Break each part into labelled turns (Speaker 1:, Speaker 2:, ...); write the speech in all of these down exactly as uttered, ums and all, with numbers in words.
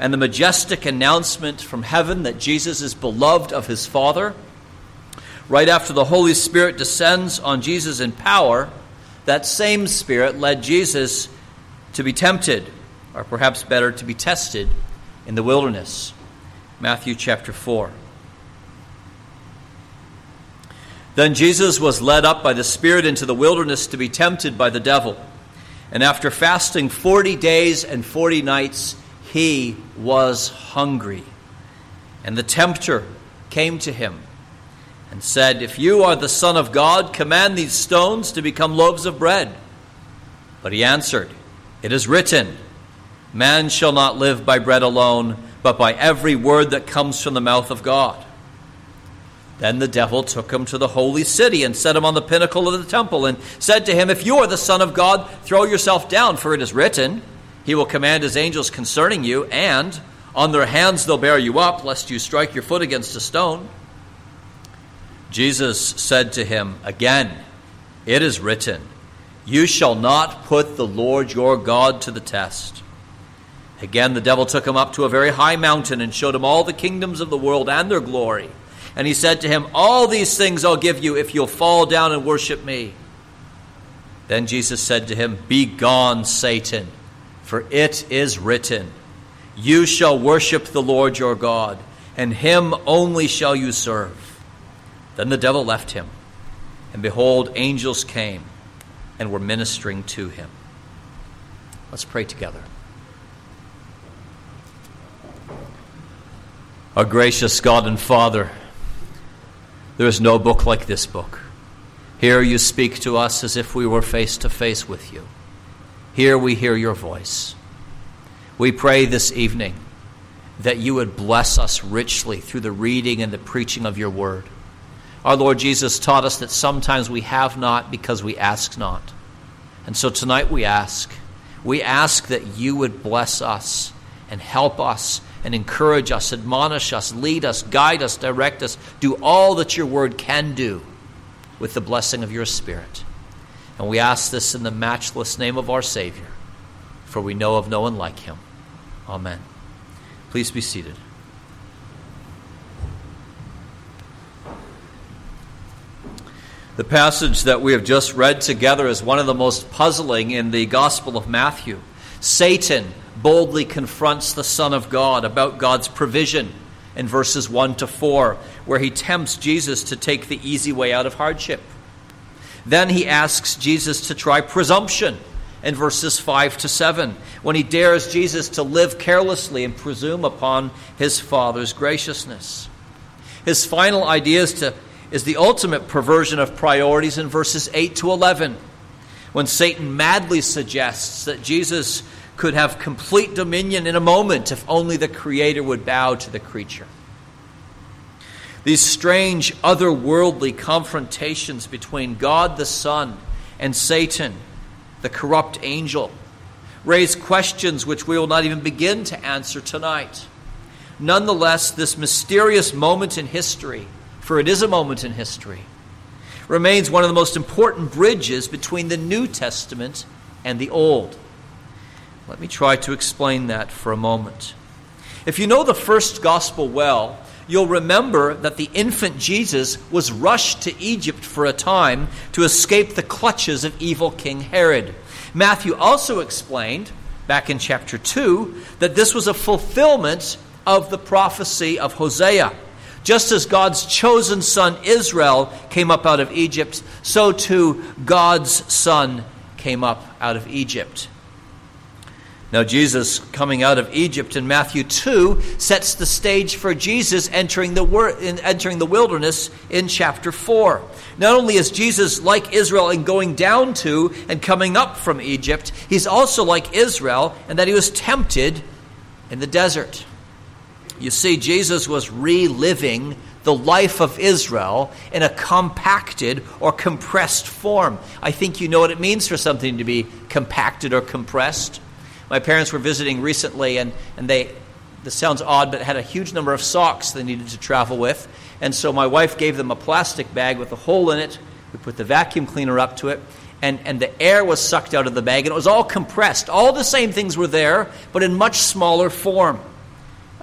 Speaker 1: and the majestic announcement from heaven that Jesus is beloved of his Father, right after the Holy Spirit descends on Jesus in power, that same Spirit led Jesus to be tempted, or perhaps better, to be tested in the wilderness. Matthew chapter four. Then Jesus was led up by the Spirit into the wilderness to be tempted by the devil. And after fasting forty days and forty nights, he was hungry. And the tempter came to him and said, "If you are the Son of God, command these stones to become loaves of bread." But he answered, "It is written, man shall not live by bread alone, but by every word that comes from the mouth of God." Then the devil took him to the holy city and set him on the pinnacle of the temple and said to him, "If you are the Son of God, throw yourself down, for it is written, he will command his angels concerning you, and on their hands they'll bear you up, lest you strike your foot against a stone." Jesus said to him again, "It is written, you shall not put the Lord your God to the test." Again the devil took him up to a very high mountain and showed him all the kingdoms of the world and their glory. And he said to him, "All these things I'll give you if you'll fall down and worship me." Then Jesus said to him, "Begone, Satan, for it is written, you shall worship the Lord your God, and him only shall you serve." Then the devil left him, and behold, angels came and were ministering to him. Let's pray together. Our gracious God and Father, there is no book like this book. Here you speak to us as if we were face to face with you. Here we hear your voice. We pray this evening that you would bless us richly through the reading and the preaching of your word. Our Lord Jesus taught us that sometimes we have not because we ask not. And so tonight we ask. We ask that you would bless us and help us and encourage us, admonish us, lead us, guide us, direct us. Do all that your word can do with the blessing of your Spirit. And we ask this in the matchless name of our Savior, for we know of no one like him. Amen. Please be seated. The passage that we have just read together is one of the most puzzling in the Gospel of Matthew. Satan boldly confronts the Son of God about God's provision in verses one to four, where he tempts Jesus to take the easy way out of hardship. Then he asks Jesus to try presumption in verses five to seven, when he dares Jesus to live carelessly and presume upon his Father's graciousness. His final idea is, to, is the ultimate perversion of priorities in verses eight to eleven, when Satan madly suggests that Jesus could have complete dominion in a moment if only the Creator would bow to the creature. These strange, otherworldly confrontations between God the Son and Satan, the corrupt angel, raise questions which we will not even begin to answer tonight. Nonetheless, this mysterious moment in history, for it is a moment in history, remains one of the most important bridges between the New Testament and the Old. Let me try to explain that for a moment. If you know the first gospel well, you'll remember that the infant Jesus was rushed to Egypt for a time to escape the clutches of evil King Herod. Matthew also explained, back in chapter two, that this was a fulfillment of the prophecy of Hosea. Just as God's chosen son Israel came up out of Egypt, so too God's son came up out of Egypt. Now, Jesus coming out of Egypt in Matthew two sets the stage for Jesus entering the wor- in, entering the wilderness in chapter four. Not only is Jesus like Israel in going down to and coming up from Egypt, he's also like Israel in that he was tempted in the desert. You see, Jesus was reliving the life of Israel in a compacted or compressed form. I think you know what it means for something to be compacted or compressed. My parents were visiting recently, and, and they, this sounds odd, but had a huge number of socks they needed to travel with. And so my wife gave them a plastic bag with a hole in it. We put the vacuum cleaner up to it, and, and the air was sucked out of the bag, and it was all compressed. All the same things were there, but in much smaller form.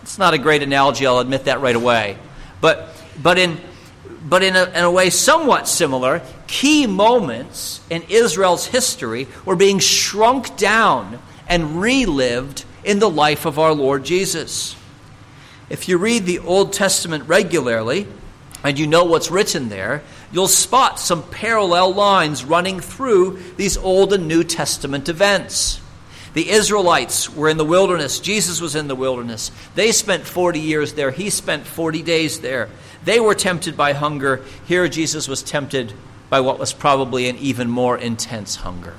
Speaker 1: It's not a great analogy, I'll admit that right away. But but in but in a, in a way somewhat similar, key moments in Israel's history were being shrunk down and relived in the life of our Lord Jesus. If you read the Old Testament regularly, and you know what's written there, you'll spot some parallel lines running through these Old and New Testament events. The Israelites were in the wilderness. Jesus was in the wilderness. They spent forty years there. He spent forty days there. They were tempted by hunger. Here Jesus was tempted by what was probably an even more intense hunger.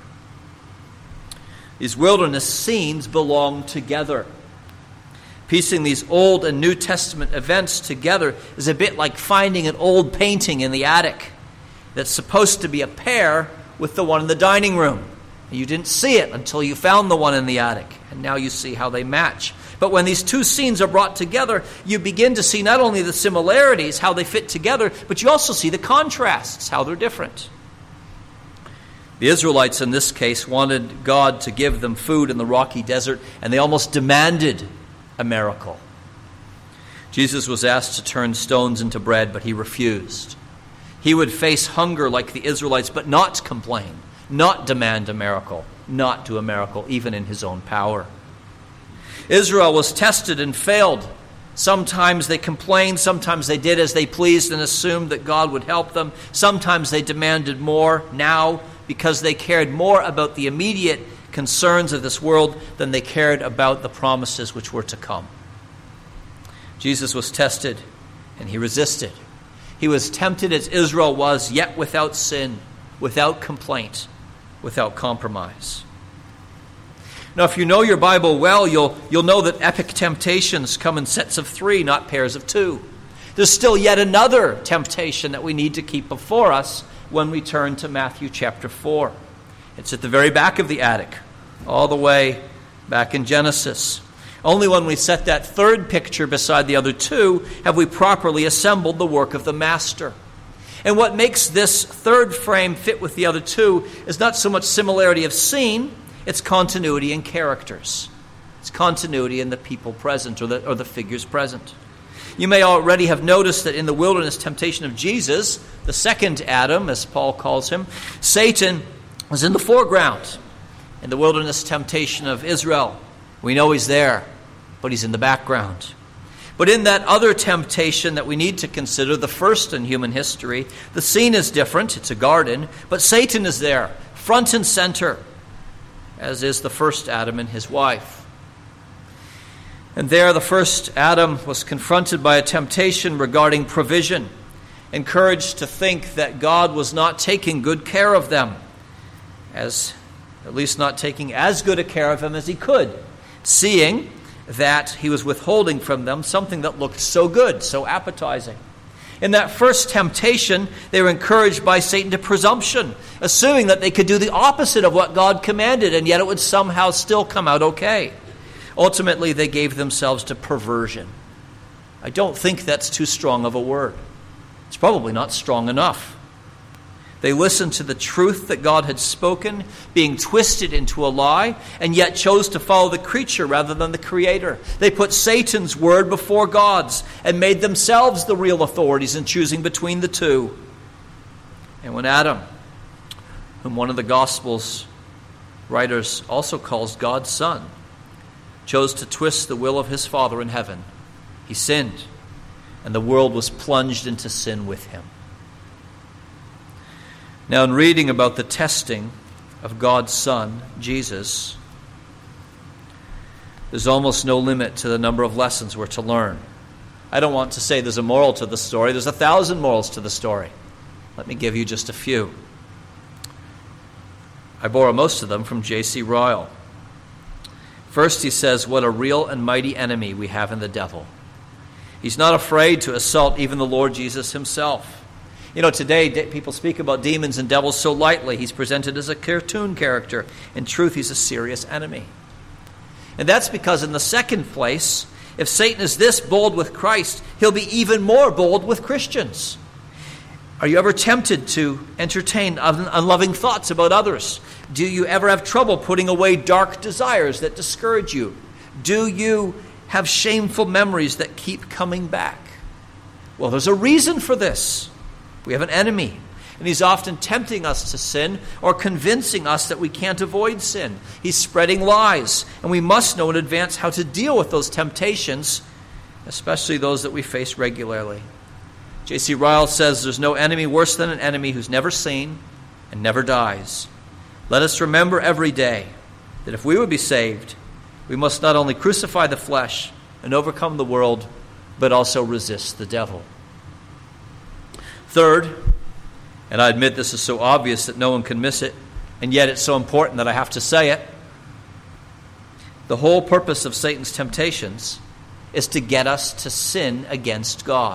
Speaker 1: These wilderness scenes belong together. Piecing these Old and New Testament events together is a bit like finding an old painting in the attic that's supposed to be a pair with the one in the dining room. You didn't see it until you found the one in the attic, and now you see how they match. But when these two scenes are brought together, you begin to see not only the similarities, how they fit together, but you also see the contrasts, how they're different. The Israelites in this case wanted God to give them food in the rocky desert, and they almost demanded a miracle. Jesus was asked to turn stones into bread, but he refused. He would face hunger like the Israelites, but not complain, not demand a miracle, not do a miracle, even in his own power. Israel was tested and failed. Sometimes they complained, sometimes they did as they pleased and assumed that God would help them. Sometimes they demanded more now because they cared more about the immediate concerns of this world than they cared about the promises which were to come. Jesus was tested and he resisted. He was tempted as Israel was, yet without sin, without complaint, without compromise. Now, if you know your Bible well, you'll, you'll know that epic temptations come in sets of three, not pairs of two. There's still yet another temptation that we need to keep before us when we turn to Matthew chapter four. It's at the very back of the attic, all the way back in Genesis. Only when we set that third picture beside the other two have we properly assembled the work of the Master. And what makes this third frame fit with the other two is not so much similarity of scene, it's continuity in characters. It's continuity in the people present or the, or the figures present. You may already have noticed that in the wilderness temptation of Jesus, the second Adam, as Paul calls him, Satan was in the foreground. In the wilderness temptation of Israel, we know he's there, but he's in the background. But in that other temptation that we need to consider, the first in human history, the scene is different. It's a garden, but Satan is there, front and center, as is the first Adam and his wife. And there the first Adam was confronted by a temptation regarding provision, encouraged to think that God was not taking good care of them, as at least not taking as good a care of them as he could, seeing that he was withholding from them something that looked so good, so appetizing. In that first temptation, they were encouraged by Satan to presumption, assuming that they could do the opposite of what God commanded, and yet it would somehow still come out okay. Ultimately, they gave themselves to perversion. I don't think that's too strong of a word. It's probably not strong enough. They listened to the truth that God had spoken, being twisted into a lie, and yet chose to follow the creature rather than the Creator. They put Satan's word before God's and made themselves the real authorities in choosing between the two. And when Adam, whom one of the Gospels writers also calls God's son, chose to twist the will of his Father in heaven, he sinned, and the world was plunged into sin with him. Now, in reading about the testing of God's Son, Jesus, there's almost no limit to the number of lessons we're to learn. I don't want to say there's a moral to the story. There's a thousand morals to the story. Let me give you just a few. I borrow most of them from J C Ryle. First, he says, what a real and mighty enemy we have in the devil. He's not afraid to assault even the Lord Jesus himself. You know, today people speak about demons and devils so lightly. He's presented as a cartoon character. In truth, he's a serious enemy. And that's because in the second place, if Satan is this bold with Christ, he'll be even more bold with Christians. Are you ever tempted to entertain un- unloving thoughts about others? Do you ever have trouble putting away dark desires that discourage you? Do you have shameful memories that keep coming back. Well, there's a reason for this. We have an enemy, and he's often tempting us to sin or convincing us that we can't avoid sin. He's spreading lies, and we must know in advance how to deal with those temptations, especially those that we face regularly. J C Ryle says there's no enemy worse than an enemy who's never seen and never dies. Let us remember every day that if we would be saved, we must not only crucify the flesh and overcome the world, but also resist the devil. Third, and I admit this is so obvious that no one can miss it, and yet it's so important that I have to say it, the whole purpose of Satan's temptations is to get us to sin against God.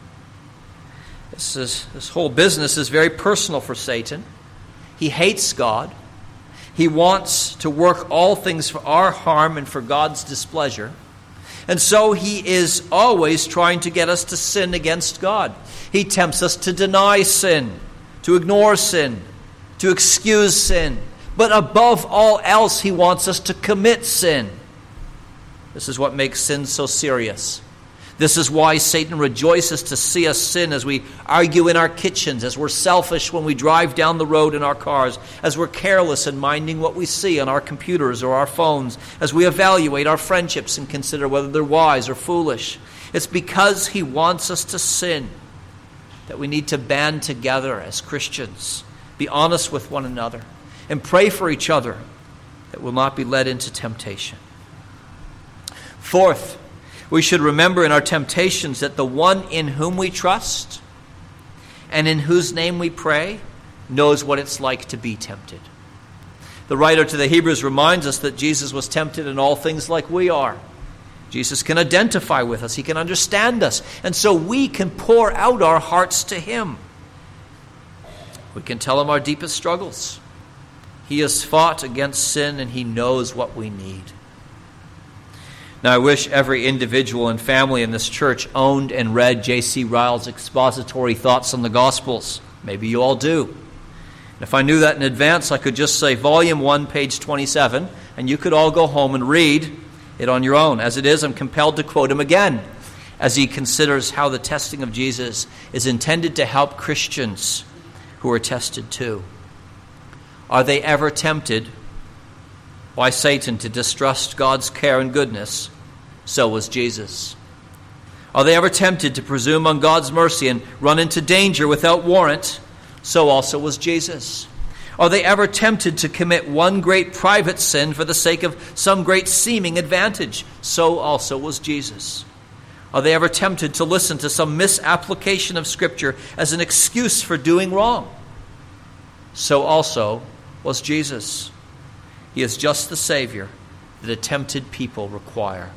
Speaker 1: This is, this whole business is very personal for Satan. He hates God. He wants to work all things for our harm and for God's displeasure. And so he is always trying to get us to sin against God. He tempts us to deny sin, to ignore sin, to excuse sin. But above all else, he wants us to commit sin. This is what makes sin so serious. This is why Satan rejoices to see us sin as we argue in our kitchens, as we're selfish when we drive down the road in our cars, as we're careless in minding what we see on our computers or our phones, as we evaluate our friendships and consider whether they're wise or foolish. It's because he wants us to sin that we need to band together as Christians, be honest with one another, and pray for each other that we'll not be led into temptation. Fourth, we should remember in our temptations that the one in whom we trust and in whose name we pray knows what it's like to be tempted. The writer to the Hebrews reminds us that Jesus was tempted in all things like we are. Jesus can identify with us. He can understand us. And so we can pour out our hearts to him. We can tell him our deepest struggles. He has fought against sin and he knows what we need. Now, I wish every individual and family in this church owned and read J C Ryle's expository thoughts on the Gospels. Maybe you all do. And if I knew that in advance, I could just say volume one, page twenty-seven, and you could all go home and read it on your own. As it is, I'm compelled to quote him again as he considers how the testing of Jesus is intended to help Christians who are tested too. Are they ever tempted by Satan to distrust God's care and goodness? So was Jesus. Are they ever tempted to presume on God's mercy and run into danger without warrant? So also was Jesus. Are they ever tempted to commit one great private sin for the sake of some great seeming advantage? So also was Jesus. Are they ever tempted to listen to some misapplication of Scripture as an excuse for doing wrong? So also was Jesus. He is just the Savior that a tempted people require.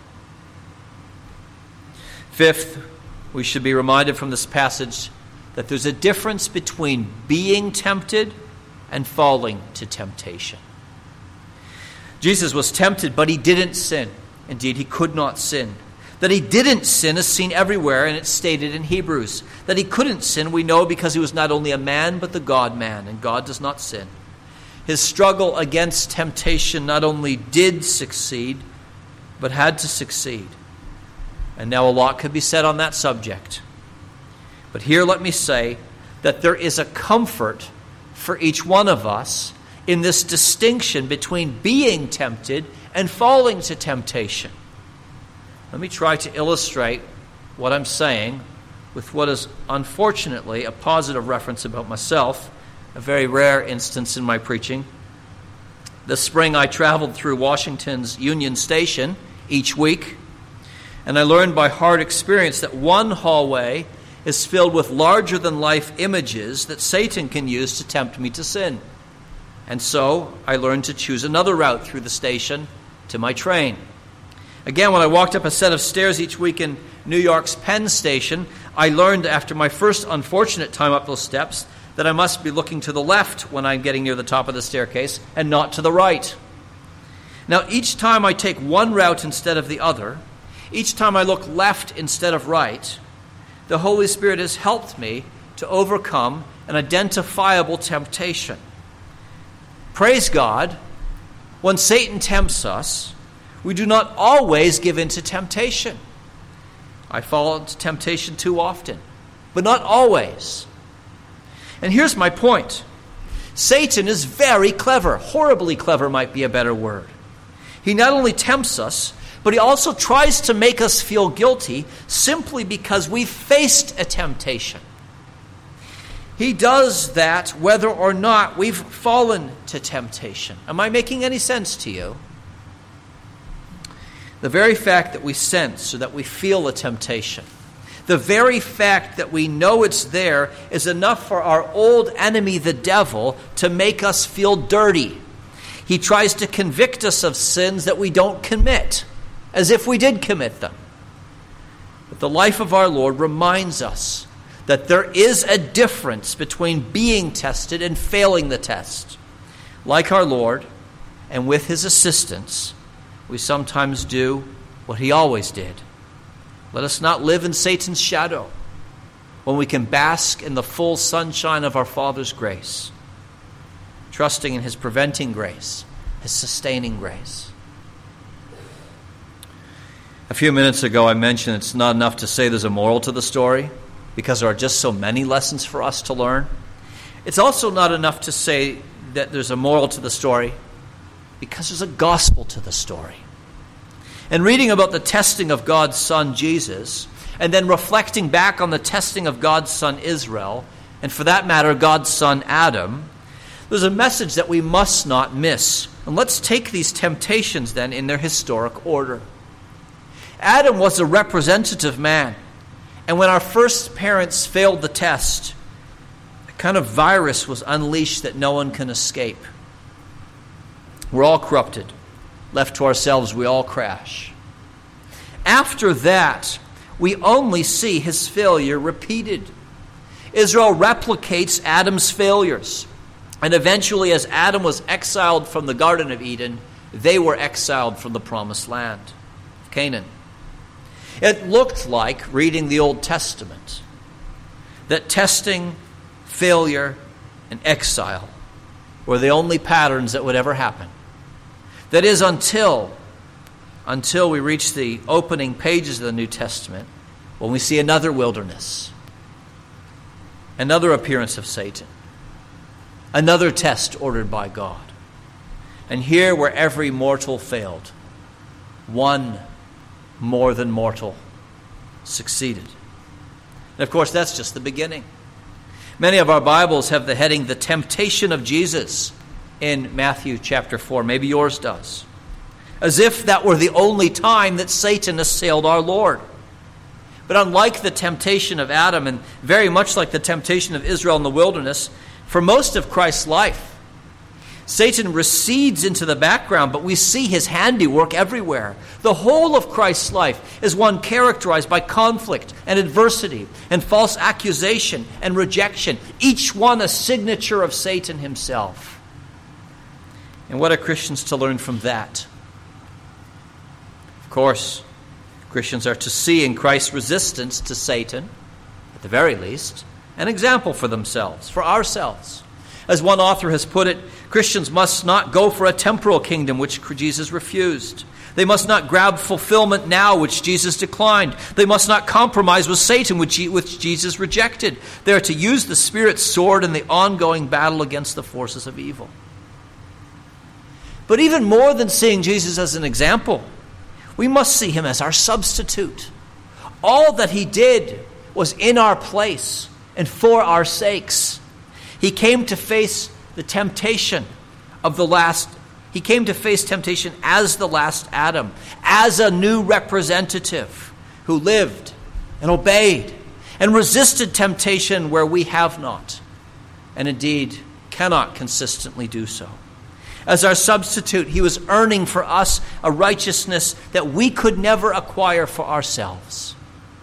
Speaker 1: Fifth, we should be reminded from this passage that there's a difference between being tempted and falling to temptation. Jesus was tempted, but he didn't sin. Indeed, he could not sin. That he didn't sin is seen everywhere, and it's stated in Hebrews. That he couldn't sin, we know because he was not only a man, but the God-man, and God does not sin. His struggle against temptation not only did succeed, but had to succeed. And now a lot could be said on that subject. But here let me say that there is a comfort for each one of us in this distinction between being tempted and falling to temptation. Let me try to illustrate what I'm saying with what is unfortunately a positive reference about myself, a very rare instance in my preaching. This spring I traveled through Washington's Union Station each week, and I learned by hard experience that one hallway is filled with larger-than-life images that Satan can use to tempt me to sin. And so I learned to choose another route through the station to my train. Again, when I walked up a set of stairs each week in New York's Penn Station, I learned after my first unfortunate time up those steps that I must be looking to the left when I'm getting near the top of the staircase and not to the right. Now, each time I take one route instead of the other, each time I look left instead of right, the Holy Spirit has helped me to overcome an identifiable temptation. Praise God, when Satan tempts us, We do not always give in to temptation. I fall into temptation too often, but not always. And here's my point. Satan is very clever. Horribly clever might be a better word. He not only tempts us, but he also tries to make us feel guilty simply because we faced a temptation. He does that whether or not we've fallen to temptation. Am I making any sense to you? The very fact that we sense or that we feel a temptation, the very fact that we know it's there is enough for our old enemy, the devil, to make us feel dirty. He tries to convict us of sins that we don't commit, as if we did commit them. But the life of our Lord reminds us that there is a difference between being tested and failing the test. Like our Lord, and with his assistance, we sometimes do what he always did. Let us not live in Satan's shadow when we can bask in the full sunshine of our Father's grace, trusting in his preventing grace, his sustaining grace. A few minutes ago I mentioned it's not enough to say there's a moral to the story, because there are just so many lessons for us to learn. It's also not enough to say that there's a moral to the story, because there's a gospel to the story. And reading about the testing of God's Son, Jesus, and then reflecting back on the testing of God's Son, Israel, and for that matter, God's Son, Adam, there's a message that we must not miss. And let's take these temptations then in their historic order. Adam was a representative man. And when our first parents failed the test, a kind of virus was unleashed that no one can escape. We're all corrupted. Left to ourselves, we all crash. After that, we only see his failure repeated. Israel replicates Adam's failures. And eventually, as Adam was exiled from the Garden of Eden, they were exiled from the promised land, Canaan. It looked like, reading the Old Testament, that testing, failure, and exile were the only patterns that would ever happen. That is, until, until we reach the opening pages of the New Testament, when we see another wilderness, another appearance of Satan, another test ordered by God. And here, where every mortal failed, one more than mortal succeeded. And of course, that's just the beginning. Many of our Bibles have the heading, The Temptation of Jesus, in Matthew chapter four. Maybe yours does. As if that were the only time that Satan assailed our Lord. But unlike the temptation of Adam, and very much like the temptation of Israel in the wilderness, for most of Christ's life, Satan recedes into the background, but we see his handiwork everywhere. The whole of Christ's life is one characterized by conflict and adversity and false accusation and rejection, each one a signature of Satan himself. And what are Christians to learn from that? Of course, Christians are to see in Christ's resistance to Satan, at the very least, an example for themselves, for ourselves. As one author has put it, Christians must not go for a temporal kingdom, which Jesus refused. They must not grab fulfillment now, which Jesus declined. They must not compromise with Satan, which Jesus rejected. They are to use the Spirit's sword in the ongoing battle against the forces of evil. But even more than seeing Jesus as an example, we must see him as our substitute. All that he did was in our place and for our sakes. He came to face the temptation of the last. He came to face temptation as the last Adam, as a new representative who lived and obeyed and resisted temptation where we have not, and indeed cannot consistently do so. As our substitute, he was earning for us a righteousness that we could never acquire for ourselves.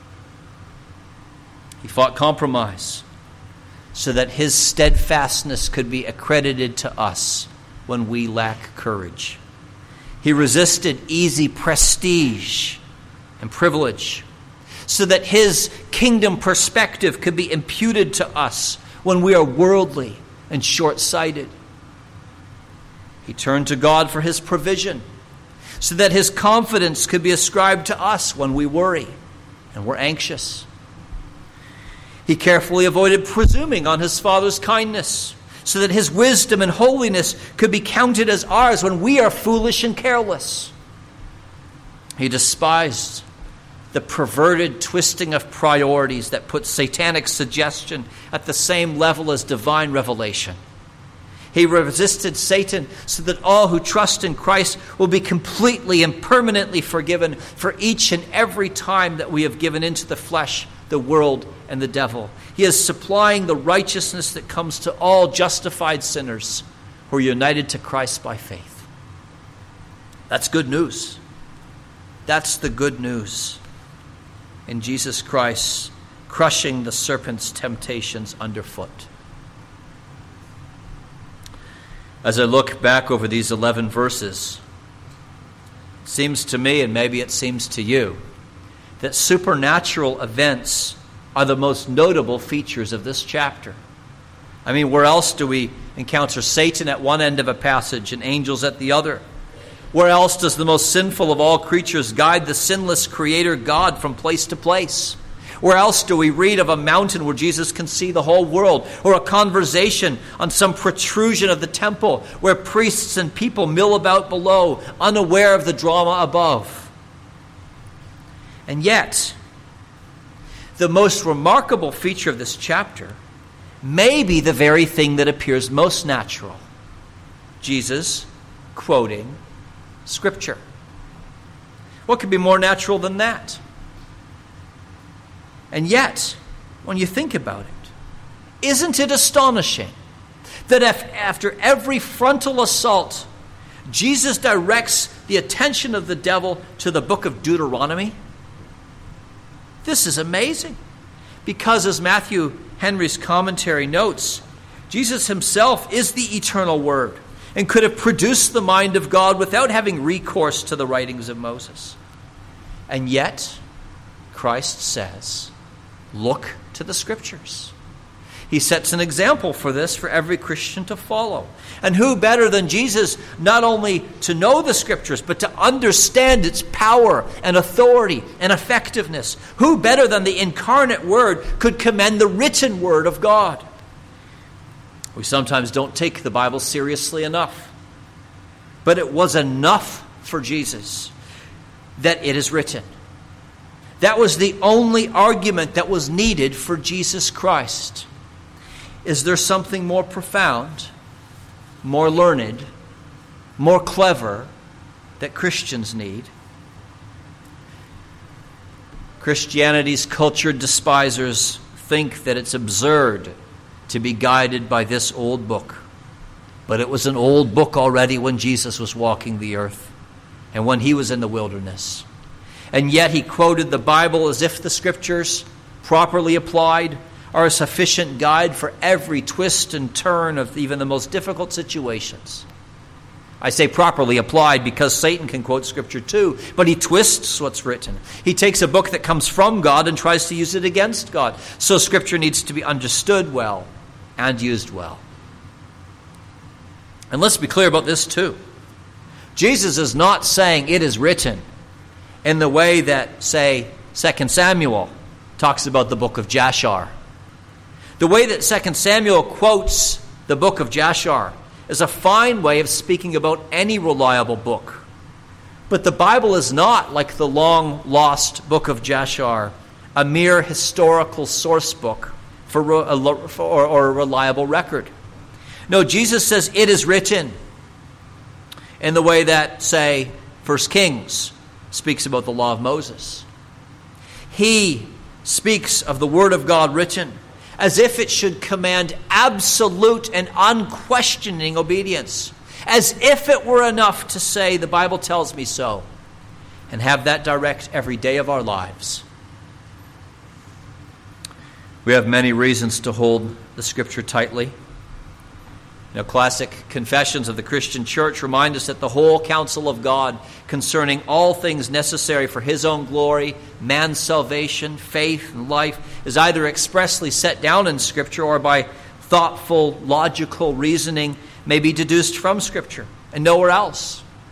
Speaker 1: He fought compromise so that his steadfastness could be accredited to us when we lack courage. He resisted easy prestige and privilege so that his kingdom perspective could be imputed to us when we are worldly and short-sighted. He turned to God for his provision so that his confidence could be ascribed to us when we worry and we're anxious. He carefully avoided presuming on his Father's kindness, so that his wisdom and holiness could be counted as ours when we are foolish and careless. He despised the perverted twisting of priorities that put satanic suggestion at the same level as divine revelation. He resisted Satan so that all who trust in Christ will be completely and permanently forgiven for each and every time that we have given into the flesh, the world, and the devil. He is supplying the righteousness that comes to all justified sinners who are united to Christ by faith. That's good news. That's the good news in Jesus Christ, crushing the serpent's temptations underfoot. As I look back over these eleven verses, it seems to me, and maybe it seems to you, that supernatural events are the most notable features of this chapter. I mean, where else do we encounter Satan at one end of a passage and angels at the other? Where else does the most sinful of all creatures guide the sinless Creator God from place to place? Where else do we read of a mountain where Jesus can see the whole world, or a conversation on some protrusion of the temple where priests and people mill about below, unaware of the drama above? And yet, the most remarkable feature of this chapter may be the very thing that appears most natural: Jesus quoting Scripture. What could be more natural than that? And yet, when you think about it, isn't it astonishing that if, after every frontal assault, Jesus directs the attention of the devil to the book of Deuteronomy? This is amazing, because as Matthew Henry's commentary notes, Jesus himself is the eternal Word and could have produced the mind of God without having recourse to the writings of Moses. And yet, Christ says, look to the Scriptures. He sets an example for this for every Christian to follow. And who better than Jesus not only to know the Scriptures, but to understand its power and authority and effectiveness? Who better than the incarnate Word could commend the written Word of God? We sometimes don't take the Bible seriously enough. But it was enough for Jesus that it is written. That was the only argument that was needed for Jesus Christ. Is there something more profound, more learned, more clever that Christians need? Christianity's cultured despisers think that it's absurd to be guided by this old book. But it was an old book already when Jesus was walking the earth and when he was in the wilderness. And yet he quoted the Bible as if the Scriptures, properly applied, are a sufficient guide for every twist and turn of even the most difficult situations. I say properly applied because Satan can quote Scripture too, but he twists what's written. He takes a book that comes from God and tries to use it against God. So Scripture needs to be understood well and used well. And let's be clear about this too. Jesus is not saying it is written in the way that, say, Second Samuel talks about the book of Jashar. The way that Second Samuel quotes the book of Jashar is a fine way of speaking about any reliable book. But the Bible is not, like the long-lost book of Jashar, a mere historical source book for a, for, or, or a reliable record. No, Jesus says it is written in the way that, say, First Kings speaks about the law of Moses. He speaks of the Word of God written as if it should command absolute and unquestioning obedience, as if it were enough to say, the Bible tells me so, and have that direct every day of our lives. We have many reasons to hold the Scripture tightly. You know, classic confessions of the Christian church remind us that the whole counsel of God concerning all things necessary for his own glory, man's salvation, faith, and life is either expressly set down in Scripture or by thoughtful, logical reasoning may be deduced from Scripture and nowhere else.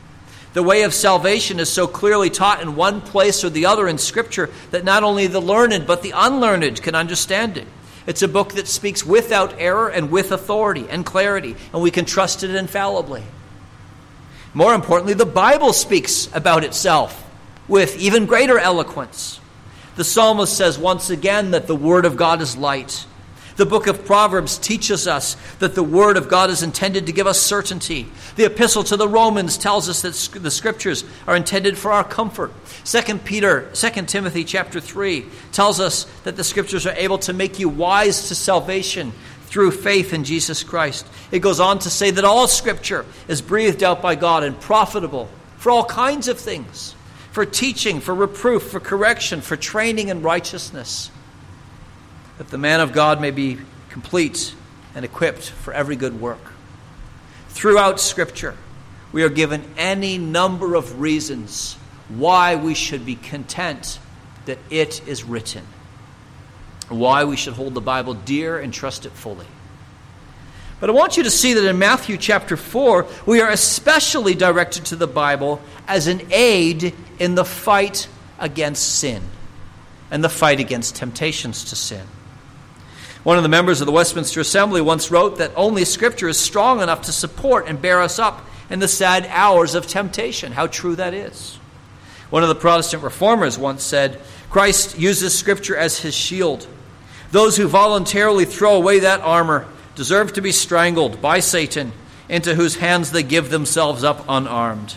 Speaker 1: The way of salvation is so clearly taught in one place or the other in Scripture that not only the learned but the unlearned can understand it. It's a book that speaks without error and with authority and clarity, and we can trust it infallibly. More importantly, the Bible speaks about itself with even greater eloquence. The psalmist says once again that the Word of God is light. The book of Proverbs teaches us that the Word of God is intended to give us certainty. The epistle to the Romans tells us that the Scriptures are intended for our comfort. Second Peter, Second Timothy chapter three tells us that the Scriptures are able to make you wise to salvation through faith in Jesus Christ. It goes on to say that all Scripture is breathed out by God and profitable for all kinds of things, for teaching, for reproof, for correction, for training in righteousness, that the man of God may be complete and equipped for every good work. Throughout Scripture, we are given any number of reasons why we should be content that it is written, why we should hold the Bible dear and trust it fully. But I want you to see that in Matthew chapter four, we are especially directed to the Bible as an aid in the fight against sin and the fight against temptations to sin. One of the members of the Westminster Assembly once wrote that only Scripture is strong enough to support and bear us up in the sad hours of temptation. How true that is. One of the Protestant reformers once said, Christ uses Scripture as his shield. Those who voluntarily throw away that armor deserve to be strangled by Satan, into whose hands they give themselves up unarmed.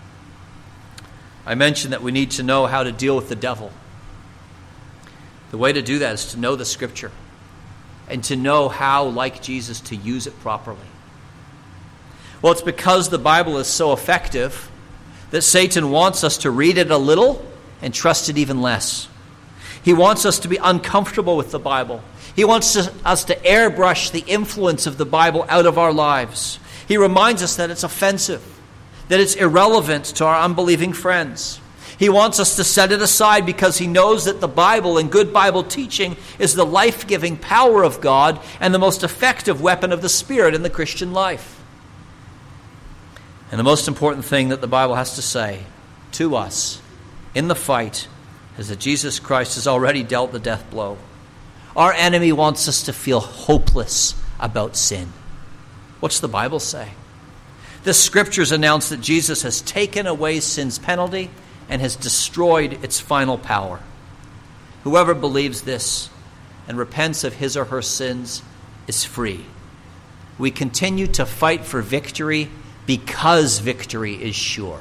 Speaker 1: I mentioned that we need to know how to deal with the devil. The way to do that is to know the Scripture and to know how, like Jesus, to use it properly. Well, it's because the Bible is so effective that Satan wants us to read it a little and trust it even less. He wants us to be uncomfortable with the Bible. He wants to, us to airbrush the influence of the Bible out of our lives. He reminds us that it's offensive, that it's irrelevant to our unbelieving friends. He wants us to set it aside because he knows that the Bible and good Bible teaching is the life-giving power of God and the most effective weapon of the Spirit in the Christian life. And the most important thing that the Bible has to say to us in the fight is that Jesus Christ has already dealt the death blow. Our enemy wants us to feel hopeless about sin. What's the Bible say? The Scriptures announce that Jesus has taken away sin's penalty and has destroyed its final power. Whoever believes this and repents of his or her sins is free. We continue to fight for victory because victory is sure.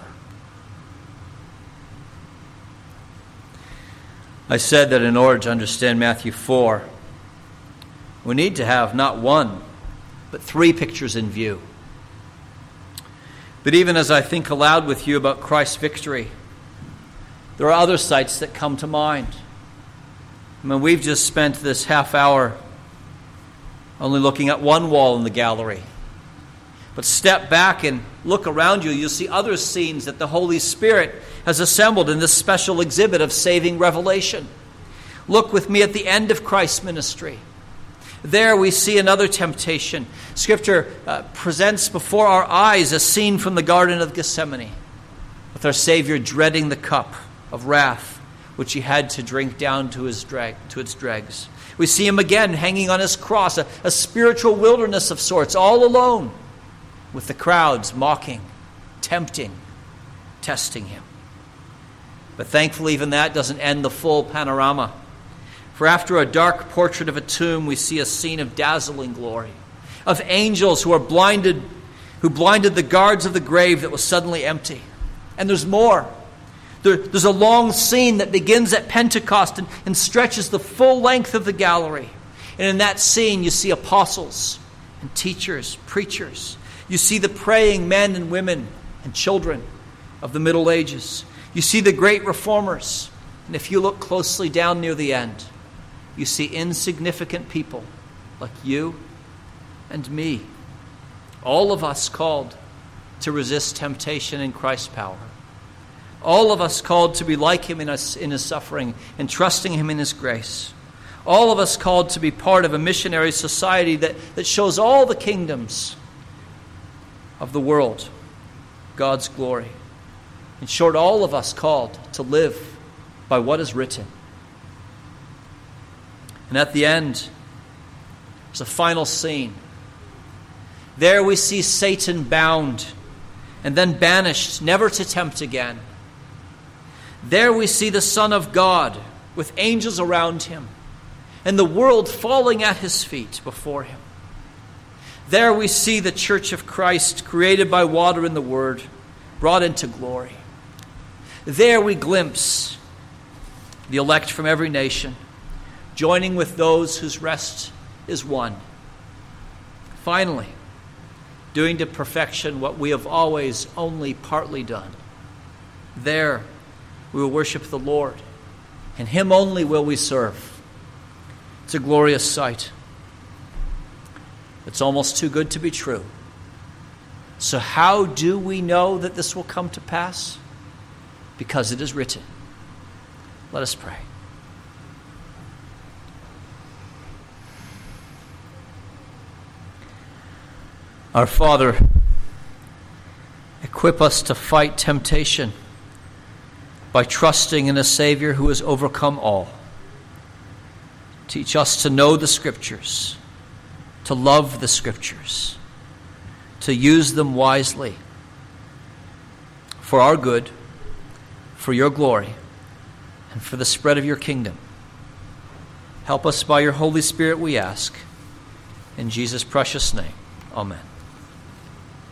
Speaker 1: I said that in order to understand Matthew four, we need to have not one, but three pictures in view. But even as I think aloud with you about Christ's victory, there are other sights that come to mind. I mean, we've just spent this half hour only looking at one wall in the gallery. But step back and look around you, you'll see other scenes that the Holy Spirit has assembled in this special exhibit of saving revelation. Look with me at the end of Christ's ministry. There we see another temptation. Scripture uh, presents before our eyes a scene from the Garden of Gethsemane, with our Savior dreading the cup of wrath, which he had to drink down to his drag, to its dregs. We see him again hanging on his cross, a, a spiritual wilderness of sorts, all alone, with the crowds mocking, tempting, testing him. But thankfully, even that doesn't end the full panorama. For after a dark portrait of a tomb, we see a scene of dazzling glory, of angels who are blinded, who blinded the guards of the grave that was suddenly empty. And there's more. There, there's a long scene that begins at Pentecost and, and stretches the full length of the gallery. And in that scene, you see apostles and teachers, preachers. You see the praying men and women and children of the Middle Ages. You see the great reformers. And if you look closely down near the end, you see insignificant people like you and me. All of us called to resist temptation in Christ's power. All of us called to be like him in his, in his suffering and trusting him in his grace. All of us called to be part of a missionary society that, that shows all the kingdoms of the world God's glory. In short, all of us called to live by what is written. And at the end, there's a final scene. There we see Satan bound and then banished, never to tempt again. There we see the Son of God with angels around him and the world falling at his feet before him. There we see the church of Christ, created by water and the word, brought into glory. There we glimpse the elect from every nation, joining with those whose rest is won. Finally, doing to perfection what we have always only partly done. There we will worship the Lord, and him only will we serve. It's a glorious sight. It's almost too good to be true. So how do we know that this will come to pass? Because it is written. Let us pray. Our Father, equip us to fight temptation by trusting in a Savior who has overcome all. Teach us to know the Scriptures, to love the Scriptures, to use them wisely for our good, for your glory, and for the spread of your kingdom. Help us by your Holy Spirit, we ask. In Jesus' precious name, amen.